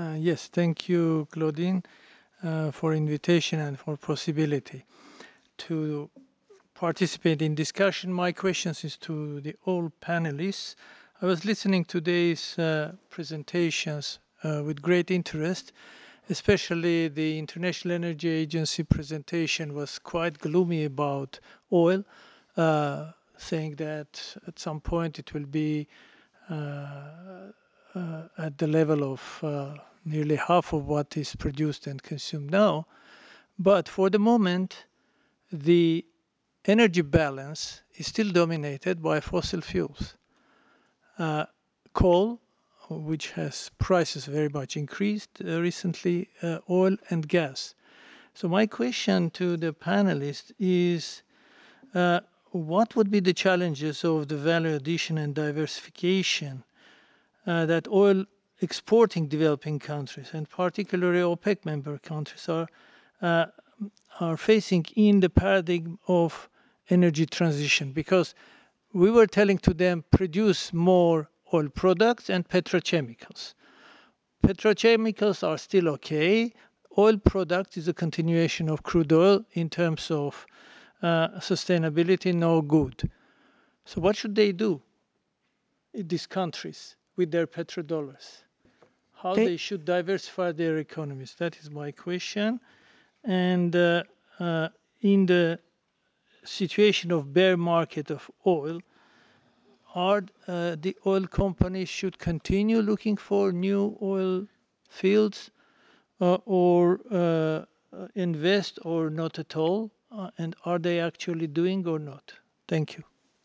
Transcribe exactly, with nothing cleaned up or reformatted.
Uh, yes, thank you, Claudine, uh, for invitation and for possibility to participate in discussion. My questions is to the all panelists. I was listening to today's uh, presentations uh, with great interest, especially the International Energy Agency presentation was quite gloomy about oil, uh, saying that at some point it will be uh, uh, at the level of uh, nearly half of what is produced and consumed now. But for the moment, the energy balance is still dominated by fossil fuels. Uh, coal, which has prices very much increased uh, recently, uh, oil and gas. So my question to the panelists is, uh, what would be the challenges of the value addition and diversification uh, that oil exporting developing countries, and particularly OPEC member countries, are uh, are facing in the paradigm of energy transition? Because we were telling to them, produce more oil products and petrochemicals. Petrochemicals are still okay. Oil product is a continuation of crude oil in terms of uh, sustainability, no good. So what should they do in these countries with their petrodollars? How Thank, they should diversify their economies? That is my question. And uh, uh, in the situation of bear market of oil, are uh, the oil companies should continue looking for new oil fields uh, or uh, uh, invest or not at all? Uh, and are they actually doing or not? Thank you.